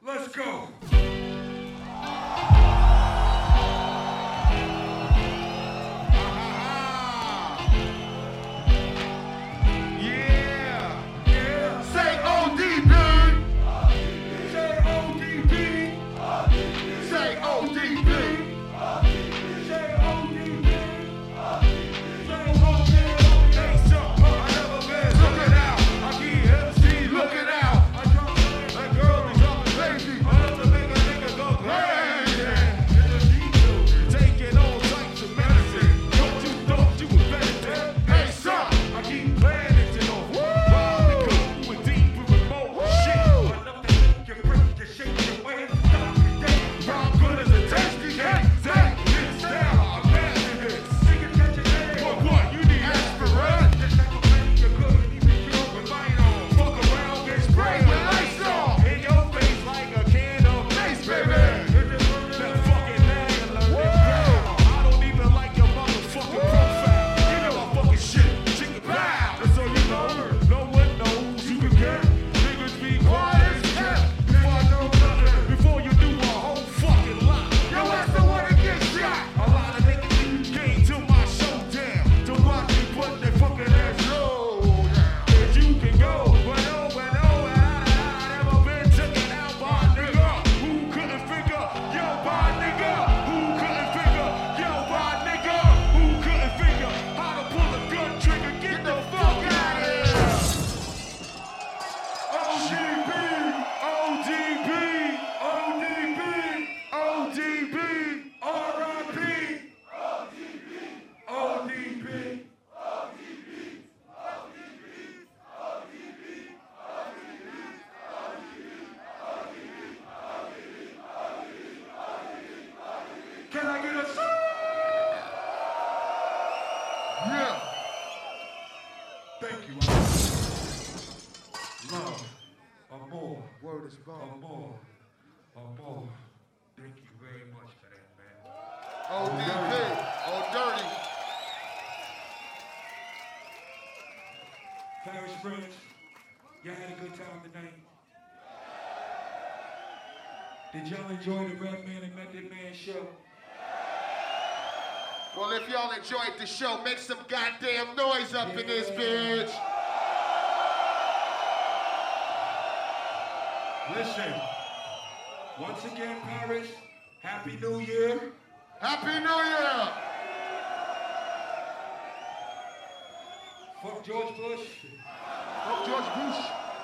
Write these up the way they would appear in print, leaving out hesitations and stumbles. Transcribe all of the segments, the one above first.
Let's go. Can I get a yeah. Thank you. Love. Amor. Word is born. Amor. Amor. Thank you very much for that, man. ODB. Oh, dirty. Parish friends, y'all had a good time tonight. Did y'all enjoy the Red Man and Method Man show? Well, if y'all enjoyed the show, make some goddamn noise up in this bitch. Listen, once again, Paris, Happy New Year. Happy New Year. Fuck George Bush. Fuck George Bush.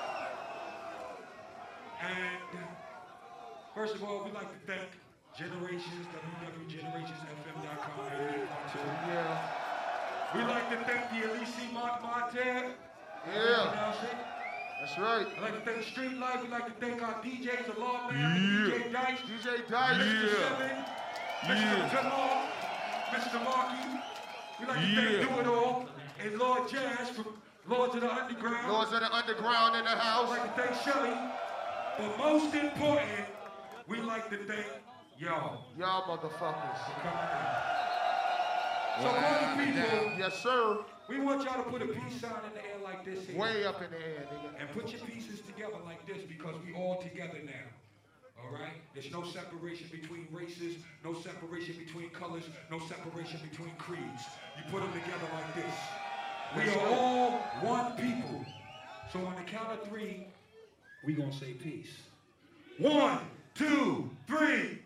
And first of all, we'd like to thank Generations, www.generationsfm.com. Yeah. We'd like to thank the Elise Montmartre. Yeah. That's right. I'd like to thank Street Life. We'd like to thank our DJs, the Lawman, DJ Dice. DJ Dice. Mr. Seven, Mr. Jamal, Mr. Markey. We'd like to thank Do It All and Lord Jazz from Lords of the Underground. Lords of the Underground in the house. I'd like to thank Shelly. But most important, we'd like to thank y'all. Y'all motherfuckers. For coming out. So, party people. Yes, sir. We want y'all to put a peace sign in the air like this here. Way up in the air, nigga. And put your pieces together like this because we all together now. All right? There's no separation between races, no separation between colors, no separation between creeds. You put them together like this. We are all one people. So on the count of three, we gonna say peace. 1, 2, 3.